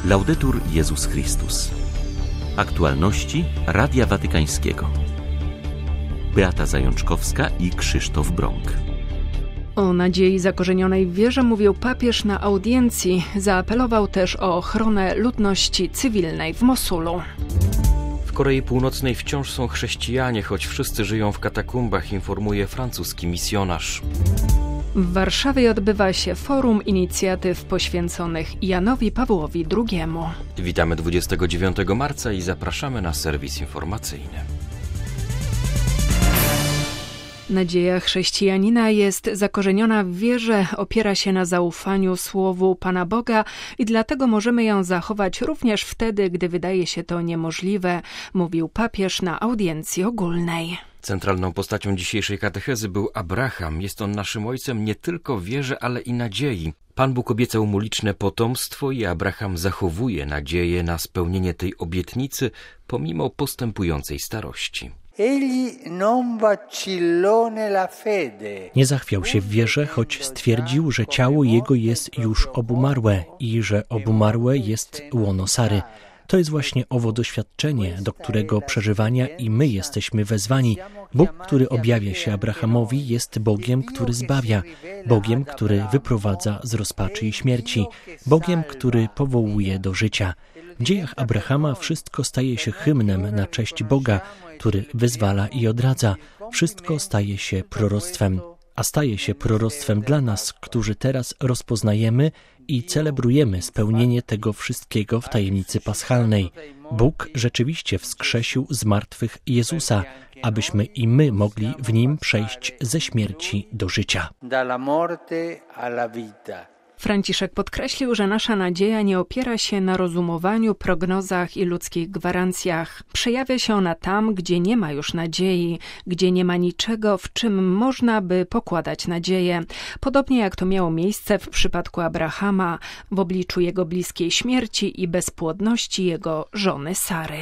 Laudetur Jezus Chrystus. Aktualności Radia Watykańskiego. Beata Zajączkowska i Krzysztof Brąk. O nadziei zakorzenionej w wierze mówił papież na audiencji. Zaapelował też o ochronę ludności cywilnej w Mosulu. W Korei Północnej wciąż są chrześcijanie, choć wszyscy żyją w katakumbach, informuje francuski misjonarz. W Warszawie odbywa się forum inicjatyw poświęconych Janowi Pawłowi II. Witamy 29 marca i zapraszamy na serwis informacyjny. Nadzieja chrześcijanina jest zakorzeniona w wierze, opiera się na zaufaniu słowu Pana Boga i dlatego możemy ją zachować również wtedy, gdy wydaje się to niemożliwe, mówił papież na audiencji ogólnej. Centralną postacią dzisiejszej katechezy był Abraham. Jest on naszym ojcem nie tylko w wierze, ale i nadziei. Pan Bóg obiecał mu liczne potomstwo i Abraham zachowuje nadzieję na spełnienie tej obietnicy pomimo postępującej starości. Nie zachwiał się w wierze, choć stwierdził, że ciało jego jest już obumarłe i że obumarłe jest łono Sary. To jest właśnie owo doświadczenie, do którego przeżywania i my jesteśmy wezwani. Bóg, który objawia się Abrahamowi, jest Bogiem, który zbawia, Bogiem, który wyprowadza z rozpaczy i śmierci, Bogiem, który powołuje do życia. W dziejach Abrahama wszystko staje się hymnem na cześć Boga, który wyzwala i odradza. Wszystko staje się proroctwem, a staje się proroctwem dla nas, którzy teraz rozpoznajemy i celebrujemy spełnienie tego wszystkiego w tajemnicy paschalnej. Bóg rzeczywiście wskrzesił z martwych Jezusa, abyśmy i my mogli w Nim przejść ze śmierci do życia. Franciszek podkreślił, że nasza nadzieja nie opiera się na rozumowaniu, prognozach i ludzkich gwarancjach. Przejawia się ona tam, gdzie nie ma już nadziei, gdzie nie ma niczego, w czym można by pokładać nadzieję. Podobnie jak to miało miejsce w przypadku Abrahama, w obliczu jego bliskiej śmierci i bezpłodności jego żony Sary.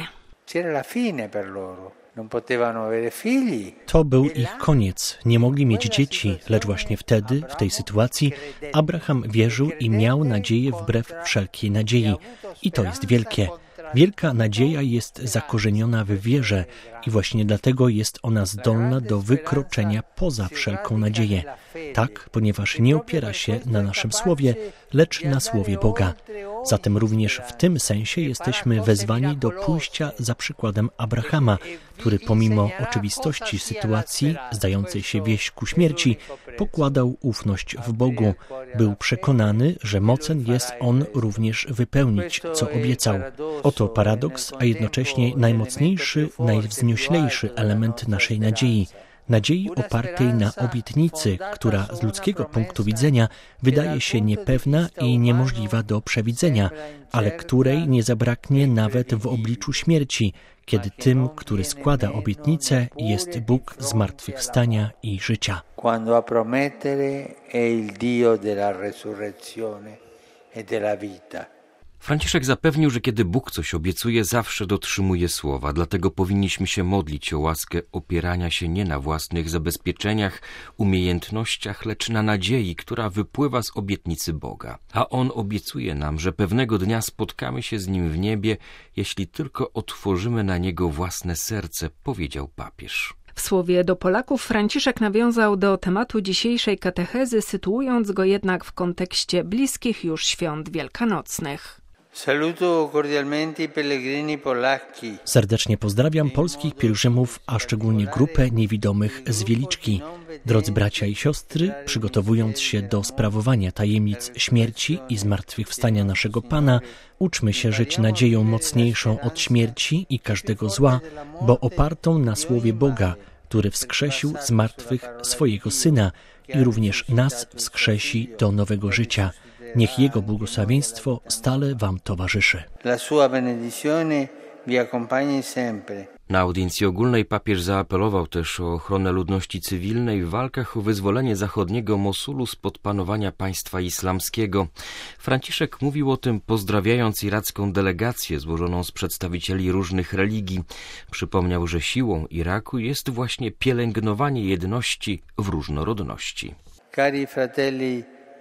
To był ich koniec. Nie mogli mieć dzieci, lecz właśnie wtedy, w tej sytuacji, Abraham wierzył i miał nadzieję wbrew wszelkiej nadziei. I to jest wielkie. Wielka nadzieja jest zakorzeniona w wierze i właśnie dlatego jest ona zdolna do wykroczenia poza wszelką nadzieję. Tak, ponieważ nie opiera się na naszym słowie, lecz na słowie Boga. Zatem również w tym sensie jesteśmy wezwani do pójścia za przykładem Abrahama, który pomimo oczywistości sytuacji, zdającej się wieść ku śmierci, pokładał ufność w Bogu. Był przekonany, że mocen jest On również wypełnić, co obiecał. Oto paradoks, a jednocześnie najmocniejszy, najwznioślejszy element naszej nadziei. Nadziei opartej na obietnicy, która z ludzkiego punktu widzenia wydaje się niepewna i niemożliwa do przewidzenia, ale której nie zabraknie nawet w obliczu śmierci, kiedy tym, który składa obietnicę, jest Bóg zmartwychwstania i życia. Quando a promettere è il Dio della resurrezione e della vita. Franciszek zapewnił, że kiedy Bóg coś obiecuje, zawsze dotrzymuje słowa. Dlatego powinniśmy się modlić o łaskę opierania się nie na własnych zabezpieczeniach, umiejętnościach, lecz na nadziei, która wypływa z obietnicy Boga. A On obiecuje nam, że pewnego dnia spotkamy się z Nim w niebie, jeśli tylko otworzymy na Niego własne serce, powiedział papież. W słowie do Polaków Franciszek nawiązał do tematu dzisiejszej katechezy, sytuując go jednak w kontekście bliskich już świąt wielkanocnych. Saluto cordialmente i pellegrini polacchi. Serdecznie pozdrawiam polskich pielgrzymów, a szczególnie grupę niewidomych z Wieliczki. Drodzy bracia i siostry, przygotowując się do sprawowania tajemnic śmierci i zmartwychwstania naszego Pana, uczmy się żyć nadzieją mocniejszą od śmierci i każdego zła, bo opartą na słowie Boga, który wskrzesił z martwych swojego Syna i również nas wskrzesi do nowego życia. Niech Jego błogosławieństwo stale Wam towarzyszy. La sua benedizione vi accompagni sempre. Na audiencji ogólnej papież zaapelował też o ochronę ludności cywilnej w walkach o wyzwolenie zachodniego Mosulu spod panowania państwa islamskiego. Franciszek mówił o tym, pozdrawiając iracką delegację złożoną z przedstawicieli różnych religii. Przypomniał, że siłą Iraku jest właśnie pielęgnowanie jedności w różnorodności. Cari fratelli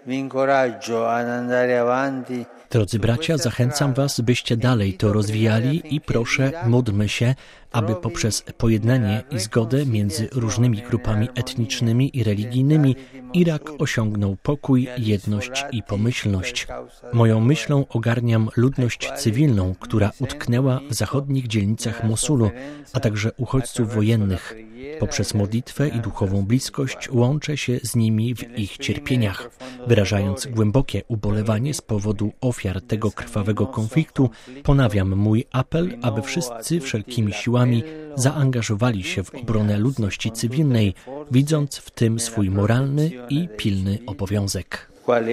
Drodzy bracia, zachęcam was, byście dalej to rozwijali i proszę, módlmy się, aby poprzez pojednanie i zgodę między różnymi grupami etnicznymi i religijnymi Irak osiągnął pokój, jedność i pomyślność. Moją myślą ogarniam ludność cywilną, która utknęła w zachodnich dzielnicach Mosulu, a także uchodźców wojennych. Poprzez modlitwę i duchową bliskość łączę się z nimi w ich cierpieniach. Wyrażając głębokie ubolewanie z powodu ofiar tego krwawego konfliktu, ponawiam mój apel, aby wszyscy wszelkimi siłami zaangażowali się w obronę ludności cywilnej, widząc w tym swój moralny i pilny obowiązek.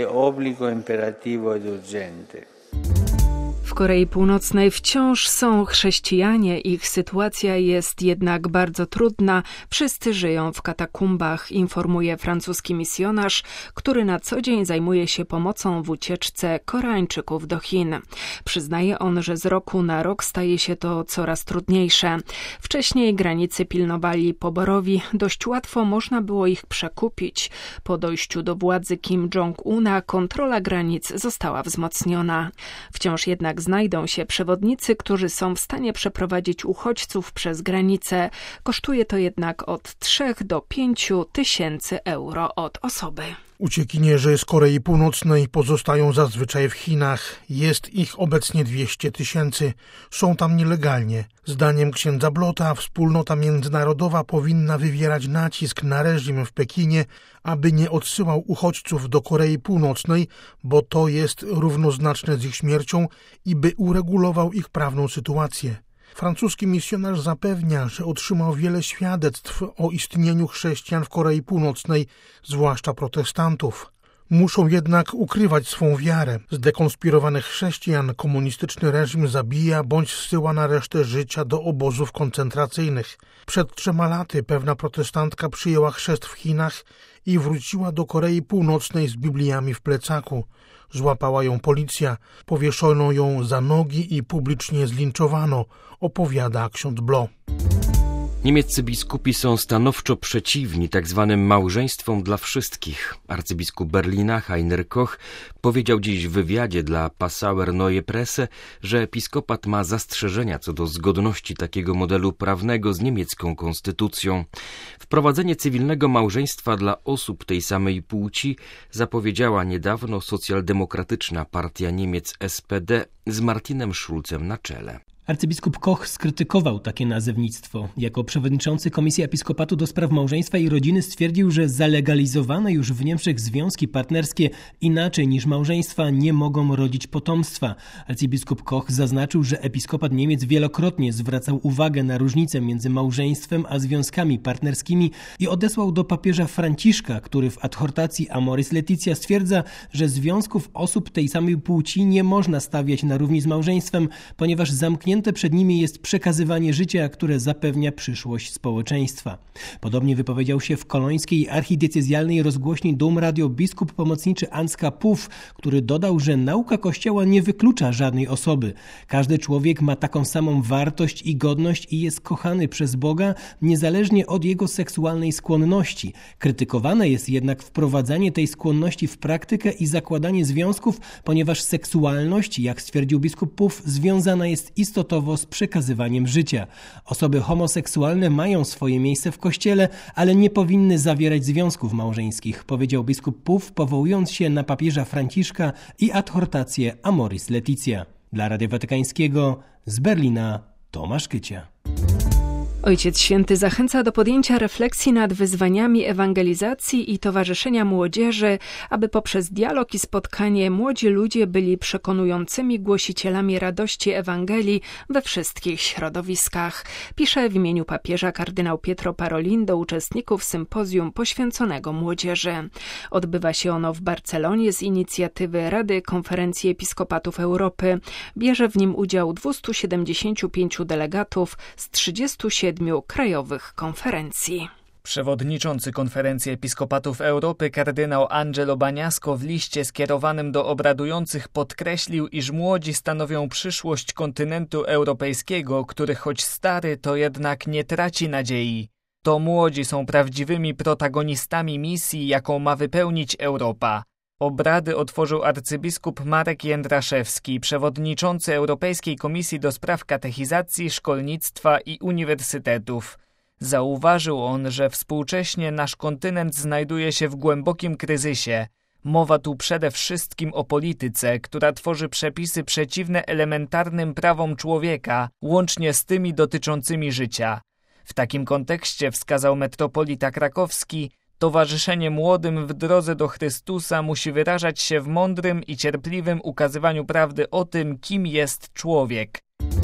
W Korei Północnej wciąż są chrześcijanie, ich sytuacja jest jednak bardzo trudna. Wszyscy żyją w katakumbach, informuje francuski misjonarz, który na co dzień zajmuje się pomocą w ucieczce Koreańczyków do Chin. Przyznaje on, że z roku na rok staje się to coraz trudniejsze. Wcześniej granicy pilnowali poborowi, dość łatwo można było ich przekupić. Po dojściu do władzy Kim Jong-una kontrola granic została wzmocniona. Wciąż jednak znajdą się przewodnicy, którzy są w stanie przeprowadzić uchodźców przez granicę. Kosztuje to jednak od 3 do 5 tysięcy euro od osoby. Uciekinierzy z Korei Północnej pozostają zazwyczaj w Chinach. Jest ich obecnie 200 000. Są tam nielegalnie. Zdaniem księdza Blota wspólnota międzynarodowa powinna wywierać nacisk na reżim w Pekinie, aby nie odsyłał uchodźców do Korei Północnej, bo to jest równoznaczne z ich śmiercią i by uregulował ich prawną sytuację. Francuski misjonarz zapewnia, że otrzymał wiele świadectw o istnieniu chrześcijan w Korei Północnej, zwłaszcza protestantów. Muszą jednak ukrywać swą wiarę. Zdekonspirowanych chrześcijan komunistyczny reżim zabija bądź zsyła na resztę życia do obozów koncentracyjnych. Przed 3 laty pewna protestantka przyjęła chrzest w Chinach i wróciła do Korei Północnej z Bibliami w plecaku. Złapała ją policja, powieszono ją za nogi i publicznie zlinczowano, opowiada ksiądz Blo. Niemieccy biskupi są stanowczo przeciwni tzw. małżeństwom dla wszystkich. Arcybiskup Berlina Heiner Koch powiedział dziś w wywiadzie dla Passauer Neue Presse, że episkopat ma zastrzeżenia co do zgodności takiego modelu prawnego z niemiecką konstytucją. Wprowadzenie cywilnego małżeństwa dla osób tej samej płci zapowiedziała niedawno socjaldemokratyczna partia Niemiec SPD z Martinem Schulzem na czele. Arcybiskup Koch skrytykował takie nazewnictwo. Jako przewodniczący Komisji Episkopatu do spraw małżeństwa i rodziny stwierdził, że zalegalizowane już w Niemczech związki partnerskie inaczej niż małżeństwa nie mogą rodzić potomstwa. Arcybiskup Koch zaznaczył, że episkopat Niemiec wielokrotnie zwracał uwagę na różnicę między małżeństwem a związkami partnerskimi i odesłał do papieża Franciszka, który w adhortacji Amoris Laetitia stwierdza, że związków osób tej samej płci nie można stawiać na równi z małżeństwem, ponieważ zamknięte przed nimi jest przekazywanie życia, które zapewnia przyszłość społeczeństwa. Podobnie wypowiedział się w kolońskiej archidiecezjalnej rozgłośni Dom Radio biskup pomocniczy Ansgar Puff, który dodał, że nauka Kościoła nie wyklucza żadnej osoby. Każdy człowiek ma taką samą wartość i godność i jest kochany przez Boga, niezależnie od jego seksualnej skłonności. Krytykowane jest jednak wprowadzanie tej skłonności w praktykę i zakładanie związków, ponieważ seksualność, jak stwierdził biskup Puff, związana jest istotowo z przekazywaniem życia. Osoby homoseksualne mają swoje miejsce w Kościele, ale nie powinny zawierać związków małżeńskich, powiedział biskup Puff, powołując się na papieża Franciszka i adhortację Amoris Laetitia. Dla Radia Watykańskiego z Berlina Tomasz Kycia. Ojciec Święty zachęca do podjęcia refleksji nad wyzwaniami ewangelizacji i towarzyszenia młodzieży, aby poprzez dialog i spotkanie młodzi ludzie byli przekonującymi głosicielami radości Ewangelii we wszystkich środowiskach. Pisze w imieniu papieża kardynał Pietro Parolin do uczestników sympozjum poświęconego młodzieży. Odbywa się ono w Barcelonie z inicjatywy Rady Konferencji Episkopatów Europy. Bierze w nim udział 275 delegatów z 37 krajowych konferencji. Przewodniczący Konferencji Episkopatów Europy kardynał Angelo Bagnasco w liście skierowanym do obradujących podkreślił, iż młodzi stanowią przyszłość kontynentu europejskiego, który choć stary, to jednak nie traci nadziei. To młodzi są prawdziwymi protagonistami misji, jaką ma wypełnić Europa. Obrady otworzył arcybiskup Marek Jędraszewski, przewodniczący Europejskiej Komisji do Spraw Katechizacji, Szkolnictwa i Uniwersytetów. Zauważył on, że współcześnie nasz kontynent znajduje się w głębokim kryzysie. Mowa tu przede wszystkim o polityce, która tworzy przepisy przeciwne elementarnym prawom człowieka, łącznie z tymi dotyczącymi życia. W takim kontekście, wskazał metropolita krakowski, towarzyszenie młodym w drodze do Chrystusa musi wyrażać się w mądrym i cierpliwym ukazywaniu prawdy o tym, kim jest człowiek.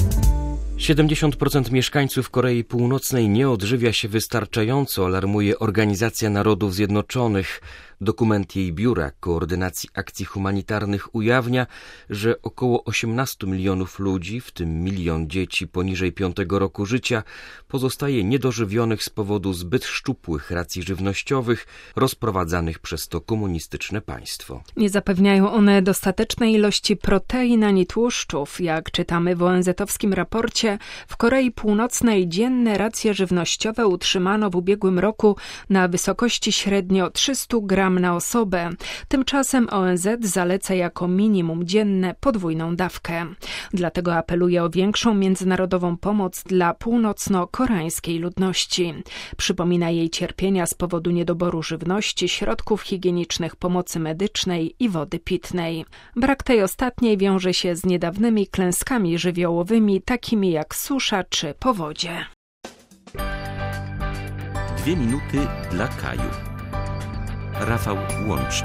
70% mieszkańców Korei Północnej nie odżywia się wystarczająco, alarmuje Organizacja Narodów Zjednoczonych. Dokument jej Biura Koordynacji Akcji Humanitarnych ujawnia, że około 18 milionów ludzi, w tym 1 milion dzieci poniżej 5 roku życia, pozostaje niedożywionych z powodu zbyt szczupłych racji żywnościowych rozprowadzanych przez to komunistyczne państwo. Nie zapewniają one dostatecznej ilości protein ani tłuszczów. Jak czytamy w ONZ-owskim raporcie, w Korei Północnej dzienne racje żywnościowe utrzymano w ubiegłym roku na wysokości średnio 300 gram na osobę. Tymczasem ONZ zaleca jako minimum dzienne podwójną dawkę. Dlatego apeluje o większą międzynarodową pomoc dla północno-koreańskiej ludności. Przypomina jej cierpienia z powodu niedoboru żywności, środków higienicznych, pomocy medycznej i wody pitnej. Brak tej ostatniej wiąże się z niedawnymi klęskami żywiołowymi, takimi jak susza czy powodzie. 2 minuty dla Kaju. Rafał Łączny.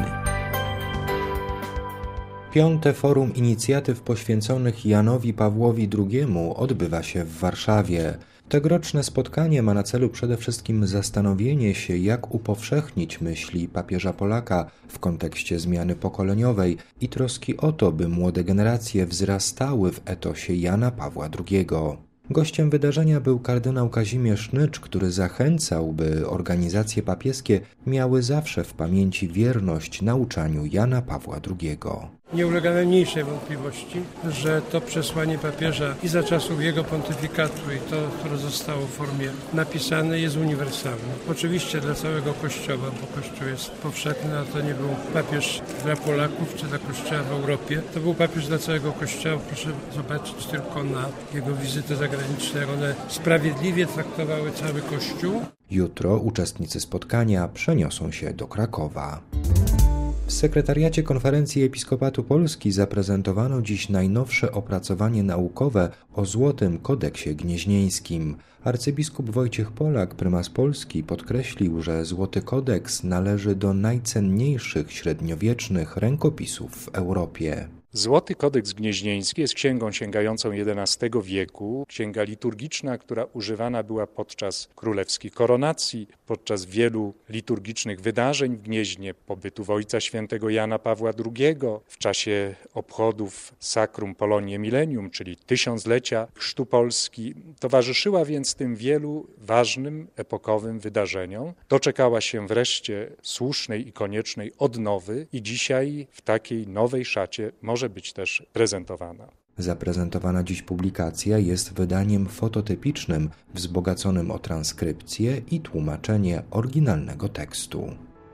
5. Forum Inicjatyw poświęconych Janowi Pawłowi II odbywa się w Warszawie. Tegoroczne spotkanie ma na celu przede wszystkim zastanowienie się, jak upowszechnić myśli papieża Polaka w kontekście zmiany pokoleniowej i troski o to, by młode generacje wzrastały w etosie Jana Pawła II. Gościem wydarzenia był kardynał Kazimierz Nycz, który zachęcał, by organizacje papieskie miały zawsze w pamięci wierność nauczaniu Jana Pawła II. Nie ulega najmniejszej wątpliwości, że to przesłanie papieża i za czasów jego pontyfikatu i to, które zostało w formie napisane, jest uniwersalne. Oczywiście dla całego Kościoła, bo Kościół jest powszechny, a to nie był papież dla Polaków czy dla Kościoła w Europie. To był papież dla całego Kościoła. Proszę zobaczyć tylko na jego wizyty zagraniczne, jak one sprawiedliwie traktowały cały Kościół. Jutro uczestnicy spotkania przeniosą się do Krakowa. W sekretariacie Konferencji Episkopatu Polski zaprezentowano dziś najnowsze opracowanie naukowe o Złotym Kodeksie Gnieźnieńskim. Arcybiskup Wojciech Polak, prymas Polski, podkreślił, że Złoty Kodeks należy do najcenniejszych średniowiecznych rękopisów w Europie. Złoty Kodeks Gnieźnieński jest księgą sięgającą XI wieku, księga liturgiczna, która używana była podczas królewskich koronacji, podczas wielu liturgicznych wydarzeń w Gnieźnie, pobytu Ojca Świętego Jana Pawła II, w czasie obchodów Sacrum Poloniae Millennium, czyli 1000-lecia chrztu Polski. Towarzyszyła więc tym wielu ważnym, epokowym wydarzeniom. Doczekała się wreszcie słusznej i koniecznej odnowy i dzisiaj w takiej nowej szacie może być też prezentowana. Zaprezentowana dziś publikacja jest wydaniem fototypicznym, wzbogaconym o transkrypcję i tłumaczenie oryginalnego tekstu.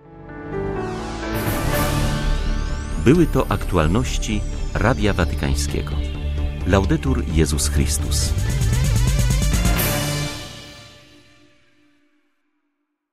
Były to aktualności Radia Watykańskiego. Laudetur Jezus Chrystus.